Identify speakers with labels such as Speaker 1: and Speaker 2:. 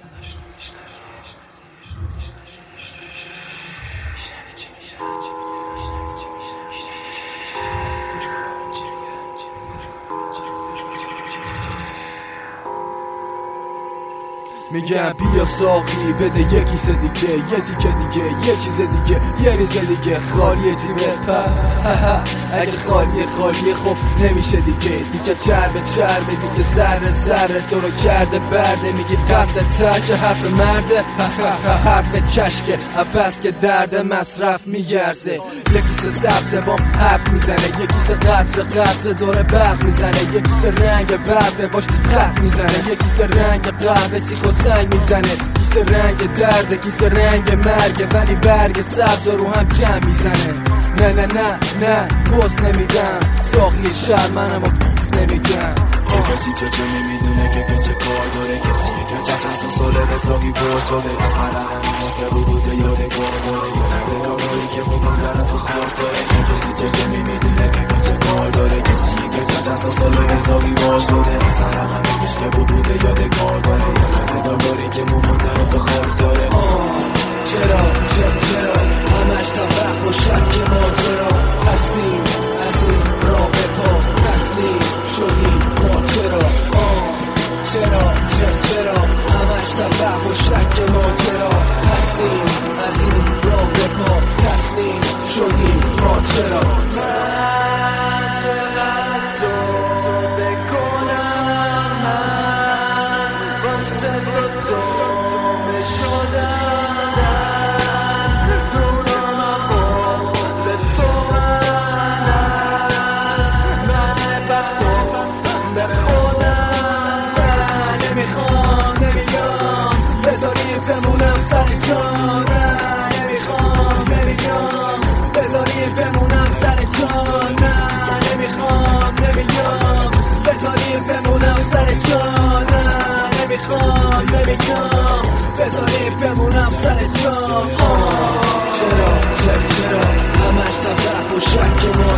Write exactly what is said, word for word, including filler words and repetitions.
Speaker 1: میگم بیا ساقی بده یه کیسه دیگه، یه دیگه دیگه، یه چیز دیگه، یه ریزه دیگه. خالیه جیبت پر اگه خالیه خالیه خب نمیشه دیگه. دیگه چربه چربه دیگه، ذره ذره تو رو کرده برده. میگی قصد ترک حرف مرده حرف کشکه بس که درد مصرف میگرزه. یه کیسه سبزه بام حرف میزنه، یه کیسه قطر قطر دور برف میزنه، یه کیسه رنگ برفه باش خط میزنه، یه کیسه رنگ قهوه سی خود سنگ میزنه. کیسه رنگ درده کیسه رنگ مرگه، ولی برگ سبز رو هم جمع میزنه. نه نه نه نه پست نمیدم، ساقی شهر منم و پست نمیگم.
Speaker 2: کسی چه چه نمیدونه که که چه کار داره، کسی که چه چند ساله به ساقی باش داره. از حرم که بوده یادگار داره، یه نگاهی که با من دارم تو خار داره. کسی چه چه نمیدونه که که چه کار داره، کسی که چه چند ساله به ساقی باش داره. از حرم که بوده یادگار داره، یه نگاهی که با من دارم تو خار داره.
Speaker 1: چرا چرا چرا همش تفرق و شک ماجرا هستیم، از این راه به پا تسلیم شدیم ما. چرا چرا چرا چرا همش تفرق و شک ماجرا هستیم، از این راه به پا تسلیم شدیم ما. چرا من چقدر تو بکنم، من واسه تو تو شدم. بمونم سر جان، نه نمیخوام نمیام بذاریم بمونم سر جان، نه نمیخوام نمیام بذاریم بمونم سر جان، نه نمیخوام نمیام بذاریم بمونم سر جان. چرا چرا چرا همش تفرق و شک ما